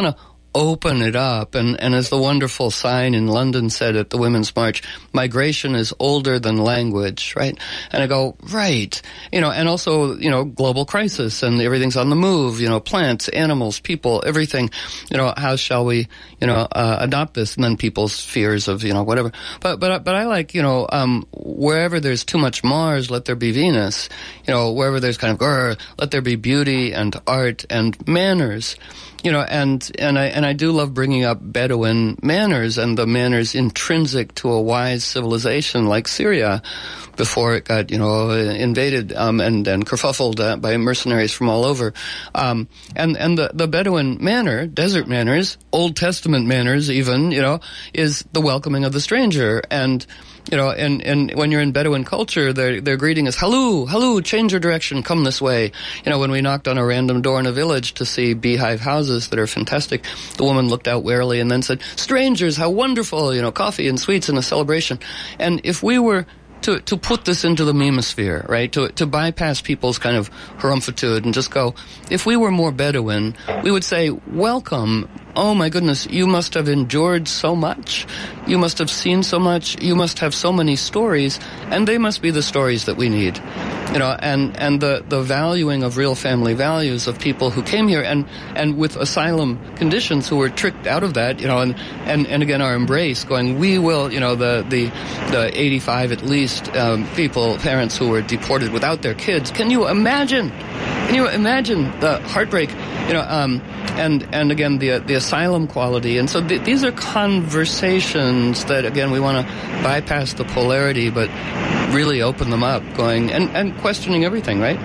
S1: open it up. And, and as the wonderful sign in London said at the Women's March, migration is older than language, right? And I go, right. You know, and also, you know, global crisis and everything's on the move, you know, plants, animals, people, everything. You know, how shall we, you know, uh, adopt this? And then people's fears of, you know, whatever. But, but, but I like, you know, um, wherever there's too much Mars, let there be Venus. You know, wherever there's kind of, grr, let there be beauty and art and manners. You know, and, and I, and I do love bringing up Bedouin manners and the manners intrinsic to a wise civilization like Syria before it got, you know, invaded, um, and, and kerfuffled uh, by mercenaries from all over. Um, and, and the, the Bedouin manner, desert manners, Old Testament manners even, you know, is the welcoming of the stranger. And, you know, and, and when you're in Bedouin culture, their, their greeting is, hello, hello, change your direction, come this way. You know, when we knocked on a random door in a village to see beehive houses that are fantastic, the woman looked out warily and then said, strangers, how wonderful, you know, coffee and sweets and a celebration. And if we were to, to put this into the memosphere, right, to, to bypass people's kind of harumphitude and just go, if we were more Bedouin, we would say, welcome. Oh my goodness, you must have endured so much. You must have seen so much. You must have so many stories, and they must be the stories that we need. You know, and, and the, the valuing of real family values of people who came here and, and with asylum conditions who were tricked out of that, you know, and, and, and again our embrace going, we will, you know, the, the, the eighty-five at least um, people, parents who were deported without their kids. Can you imagine? Can you imagine the heartbreak? You know, um, and and again the the asylum quality, and so th- these are conversations that again we want to bypass the polarity, but really open them up, going and, and questioning everything, right?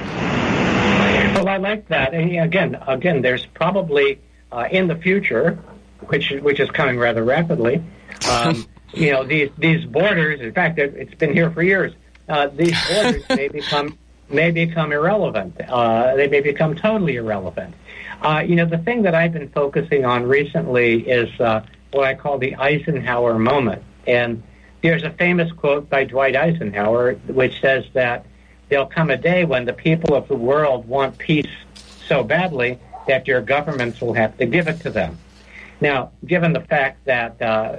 S2: Well, I like that. And again, again, there's probably uh, in the future, which which is coming rather rapidly, um, you know, these these borders. In fact, it, it's been here for years. Uh, these borders may become may become irrelevant. Uh, they may become totally irrelevant. Uh, you know, the thing that I've been focusing on recently is uh, what I call the Eisenhower moment. And there's a famous quote by Dwight Eisenhower which says that there'll come a day when the people of the world want peace so badly that your governments will have to give it to them. Now, given the fact that uh,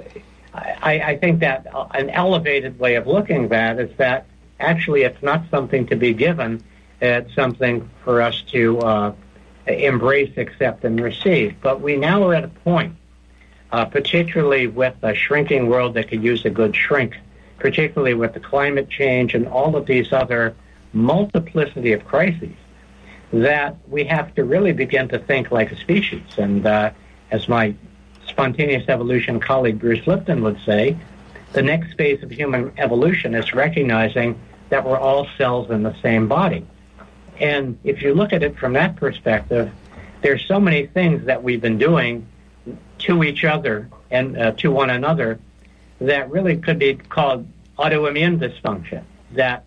S2: I, I think that an elevated way of looking at that is that actually it's not something to be given, it's something for us to uh, embrace, accept, and receive. But we now are at a point, uh, particularly with a shrinking world that could use a good shrink, particularly with the climate change and all of these other multiplicity of crises, that we have to really begin to think like a species. And uh, as my spontaneous evolution colleague Bruce Lipton would say, the next phase of human evolution is recognizing that we're all cells in the same body. And if you look at it from that perspective, there's so many things that we've been doing to each other and uh, to one another that really could be called autoimmune dysfunction, that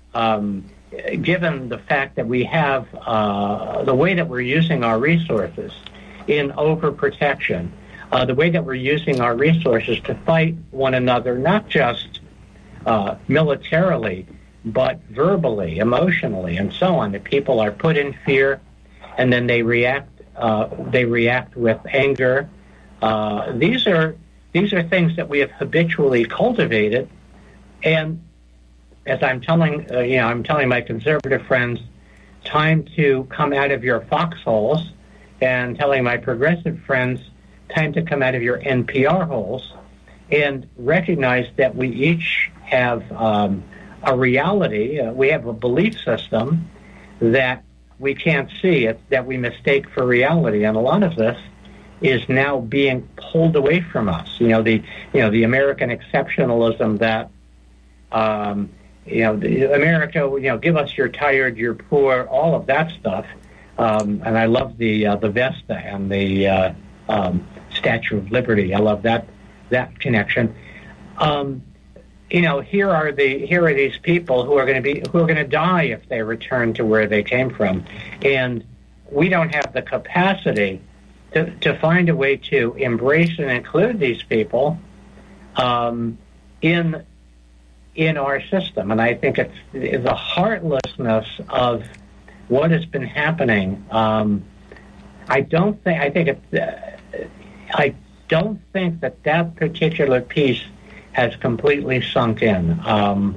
S2: um, given the fact that we have uh, the way that we're using our resources in overprotection, uh, the way that we're using our resources to fight one another, not just uh, militarily, but verbally, emotionally, and so on, that people are put in fear, and then they react. Uh, they react with anger. Uh, these are these are things that we have habitually cultivated, and as I'm telling, uh, you know, I'm telling my conservative friends, time to come out of your foxholes, and telling my progressive friends, time to come out of your N P R holes, and recognize that we each have Um, a reality, uh, we have a belief system that we can't see, it, that we mistake for reality, and a lot of this is now being pulled away from us. You know, the you know the American exceptionalism that um, you know the America, you know, give us your tired, your poor, all of that stuff. Um, and I love the uh, the Vesta and the uh, um, Statue of Liberty. I love that that connection. Um, You know, here are the here are these people who are going to be who are going to die if they return to where they came from, and we don't have the capacity to to find a way to embrace and include these people um, in in our system. And I think it's the heartlessness of what has been happening. Um, I don't think I think it's. Uh, I don't think that that particular piece has completely sunk in. Um,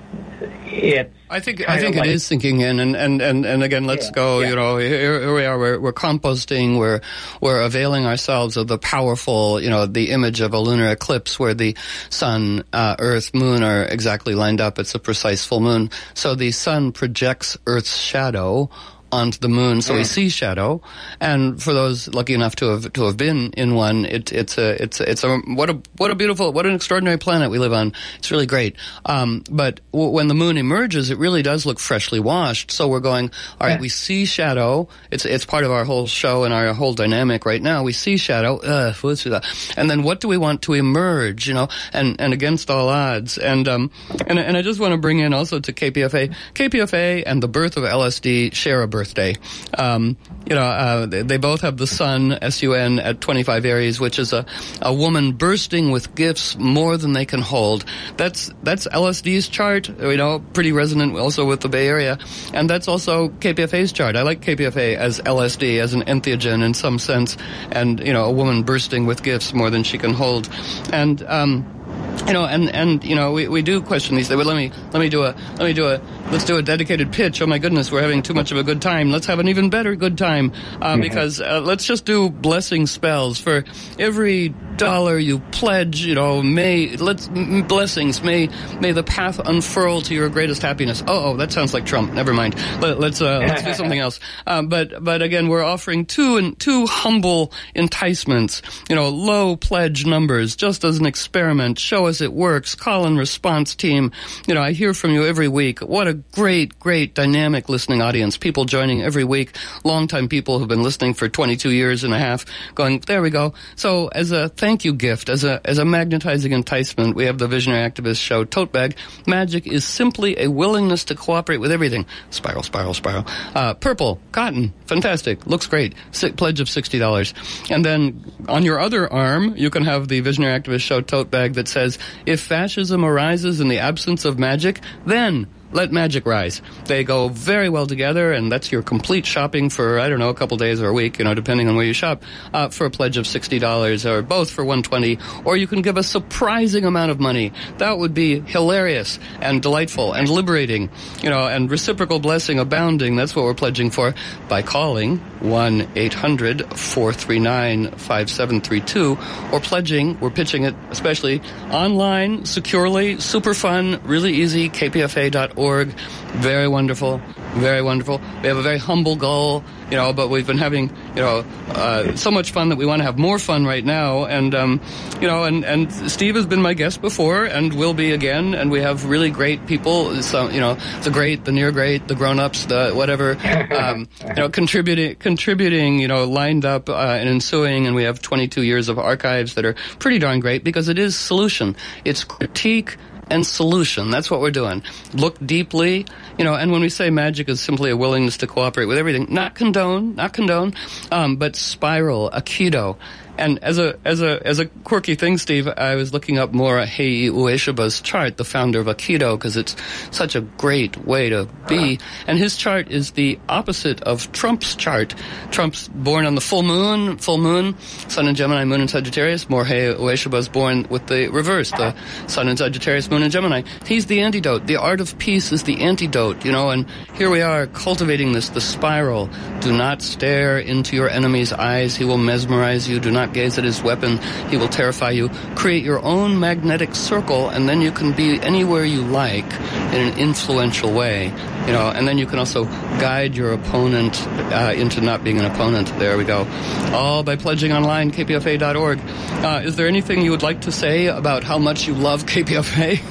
S2: it's
S1: I think I think like, it is sinking in, and, and, and, and again, let's
S2: yeah,
S1: go.
S2: Yeah.
S1: You know, here, here we are. We're, we're composting. We're we're availing ourselves of the powerful. You know, the image of a lunar eclipse where the sun, uh, Earth, Moon are exactly lined up. It's a precise full moon. So the sun projects Earth's shadow onto the moon, so mm. we see shadow. And for those lucky enough to have to have been in one, it, it's a it's a, it's a what a what a beautiful what an extraordinary planet we live on. It's really great. Um, but w- when the moon emerges, it really does look freshly washed. So we're going, all right, yeah. we see shadow. It's it's part of our whole show and our whole dynamic right now. We see shadow. Uh, what's that? And then what do we want to emerge? You know, and and against all odds. And um and and I just want to bring in also to K P F A, K P F A and the birth of L S D share a birth. Birthday. Um, you know, uh, they, they both have the sun, S U N, at twenty-five Aries, which is a, a woman bursting with gifts more than they can hold. That's that's L S D's chart, you know, pretty resonant also with the Bay Area. And that's also K P F A's chart. I like K P F A as L S D, as an entheogen in some sense. And, you know, a woman bursting with gifts more than she can hold. And, um, You know, and, and you know, we, we do question these things. But let me let me do a let me do a let's do a dedicated pitch. Oh my goodness, we're having too much of a good time. Let's have an even better good time uh, mm-hmm. because uh, let's just do blessing spells for every dollar you pledge. You know, may let's m- blessings may may the path unfurl to your greatest happiness. Oh, oh, that sounds like Trump. Never mind. Let, let's uh, let's do something else. Uh, but but again, we're offering two and two humble enticements. You know, low pledge numbers, just as an experiment. Show us it works. Call and response team. You know, I hear from you every week. What a great, great dynamic listening audience. People joining every week. Longtime people who've been listening for twenty-two years and a half going, there we go. So as a thank you gift, as a as a magnetizing enticement, we have the Visionary Activist Show tote bag. Magic is simply a willingness to cooperate with everything. Spiral, spiral, spiral. Uh, purple, cotton, fantastic. Looks great. S- pledge of sixty dollars. And then on your other arm, you can have the Visionary Activist Show tote bag that says, if fascism arises in the absence of magic, then let magic rise. They go very well together, and that's your complete shopping for, I don't know, a couple days or a week, you know, depending on where you shop, uh, for a pledge of sixty dollars, or both for one hundred twenty dollars, or you can give a surprising amount of money. That would be hilarious and delightful and liberating, you know, and reciprocal blessing abounding. That's what we're pledging for by calling one eight hundred four three nine five seven three two, or pledging, we're pitching it especially online, securely, super fun, really easy, k p f a dot org. Very wonderful, very wonderful. We have a very humble goal, you know, but we've been having, you know, uh, so much fun that we want to have more fun right now. And, um, you know, and, and Steve has been my guest before and will be again. And we have really great people, so, you know, the great, the near great, the grown-ups, the whatever, um, you know, contributing, contributing, you know, lined up uh, and ensuing. And we have twenty-two years of archives that are pretty darn great because it is solution. It's critique and solution. That's what we're doing. Look deeply, you know, and when we say magic is simply a willingness to cooperate with everything, not condone, not condone, um, but spiral, Aikido. And as a as a as a quirky thing, Steve, I was looking up more Hei Ueshiba's chart, the founder of Aikido, because it's such a great way to be. And his chart is the opposite of Trump's chart. Trump's born on the full moon, full moon, Sun in Gemini, Moon in Sagittarius. Morihei Ueshiba's born with the reverse, the Sun in Sagittarius, Moon in Gemini. He's the antidote. The art of peace is the antidote, you know. And here we are cultivating this, the spiral. Do not stare into your enemy's eyes; he will mesmerize you. Do not gaze at his weapon, he will terrify you. Create your own magnetic circle, and then you can be anywhere you like in an influential way, you know, and then you can also guide your opponent uh, into not being an opponent. There we go. All by pledging online, k p f a dot org. Uh, is there anything you would like to say about how much you love K P F A?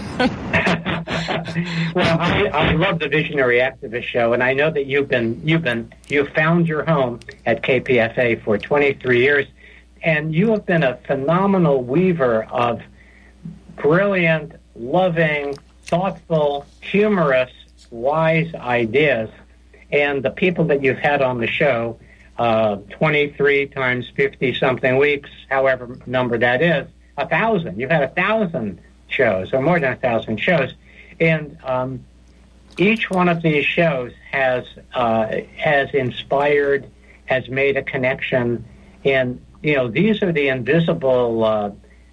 S2: Well, I, I love the Visionary Activist Show, and I know that you've been you've been you found your home at K P F A for twenty-three years, and you have been a phenomenal weaver of brilliant, loving, thoughtful, humorous, wise ideas. And the people that you've had on the show, uh, twenty-three times fifty-something weeks, however number that is, a thousand. You've had a thousand shows, or more than a thousand shows. And um, each one of these shows has uh, has inspired, has made a connection, And, you know, these are the invisible uh,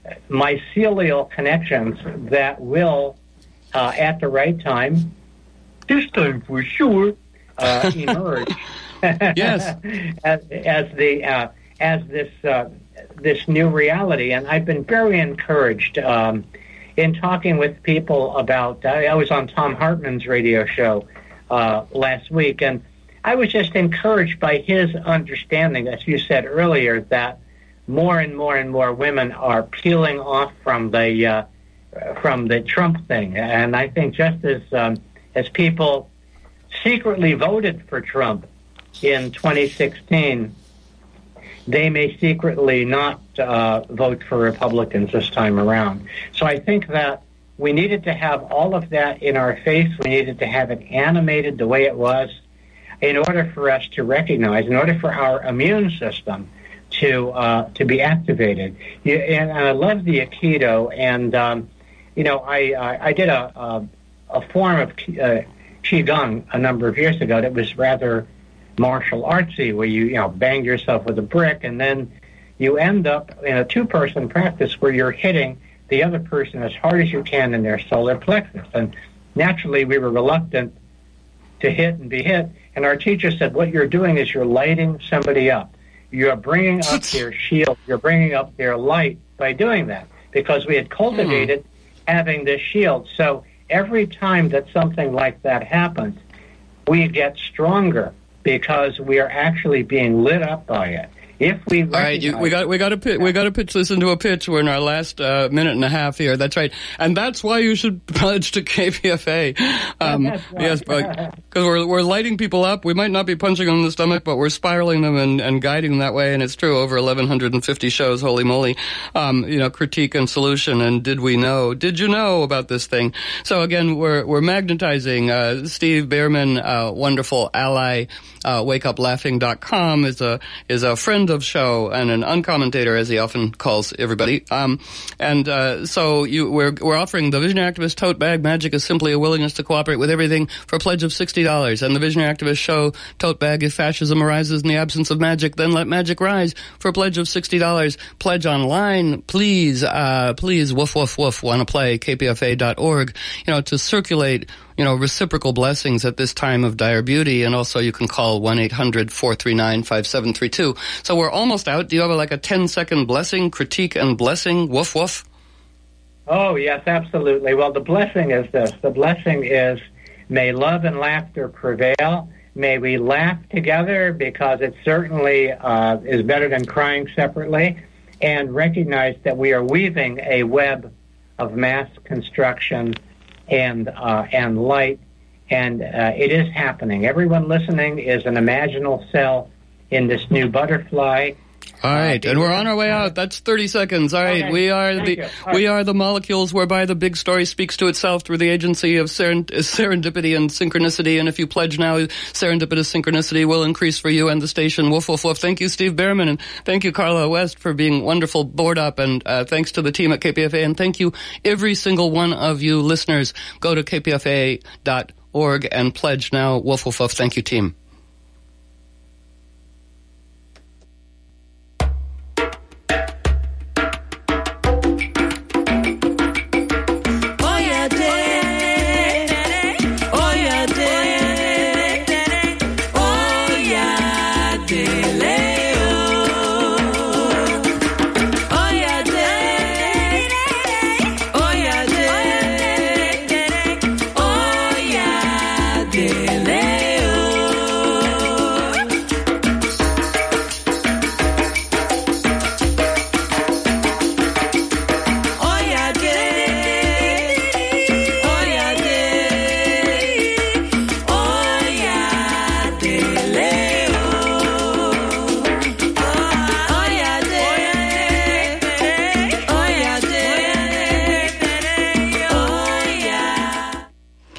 S2: mycelial connections that will, uh, at the right time,
S3: This time for sure.
S2: uh, emerge
S1: Yes.
S2: as, as the uh, as this uh, this new reality. And I've been very encouraged um, in talking with people about. I, I was on Tom Hartman's radio show uh, last week, and I was just encouraged by his understanding, as you said earlier, that more and more and more women are peeling off from the uh, from the Trump thing. And I think just as um, as people secretly voted for Trump in twenty sixteen, they may secretly not uh, vote for Republicans this time around. So I think that we needed to have all of that in our face. We needed to have it animated the way it was in order for us to recognize, in order for our immune system to uh, to be activated. You, and I love the Aikido, and um, you know, I, I I did a a, a form of uh, Qigong a number of years ago that was rather martial artsy, where you you know bang yourself with a brick, and then you end up in a two-person practice where you're hitting the other person as hard as you can in their solar plexus. And naturally, we were reluctant to hit and be hit, and our teacher said, what you're doing is you're lighting somebody up. You're bringing up their shield. You're bringing up their light by doing that, because we had cultivated mm-hmm. having this shield. So every time that something like that happens, we get stronger because we are actually being lit up by it. If we
S1: all right, you, we got we got to we got to pitch this into a pitch. We're in our last uh, minute and a half here. That's right, and that's why you should pledge to K P F A. Um,
S2: yeah, right.
S1: Yes, because we're we're lighting people up. We might not be punching them in the stomach, but we're spiraling them and, and guiding them that way. And it's true. Over eleven fifty shows. Holy moly! Um, you know, critique and solution. And did we know? Did you know about this thing? So again, we're we're magnetizing. Uh, Steve Bhaerman, uh, wonderful ally. Uh, wake up laughing dot com is a is a friend of show and an uncommentator, as he often calls everybody. Um, and uh, so you, we're we're offering the Visionary Activist Tote Bag. Magic is simply a willingness to cooperate with everything for a pledge of sixty dollars. And the Visionary Activist Show Tote Bag, if fascism arises in the absence of magic, then let magic rise for a pledge of sixty dollars. Pledge online, please, uh, please, woof, woof, woof, want to play, k p f a dot org, you know, to circulate, you know, reciprocal blessings at this time of dire beauty. And also you can call one eight hundred four three nine five seven three two. So we're almost out. Do you have a, like a ten-second blessing, critique, and blessing? Woof, woof.
S2: Oh, yes, absolutely. Well, the blessing is this. The blessing is, may love and laughter prevail. May we laugh together, because it certainly uh, is better than crying separately, and recognize that we are weaving a web of mass construction and uh, and light, and uh, it is happening. Everyone listening is an imaginal cell in this new butterfly.
S1: All right, uh, and we're on our way out. That's thirty seconds. All right, okay. we are Thank the we right. are the molecules whereby the big story speaks to itself through the agency of seren- serendipity and synchronicity. And if you pledge now, serendipitous synchronicity will increase for you and the station. Woof, woof, woof. Thank you, Steve Bhaerman, and thank you, Carla West, for being wonderful board up. And uh, thanks to the team at K P F A, and thank you, every single one of you listeners. Go to k p f a dot org and pledge now. Woof, woof, woof. Thank you, team.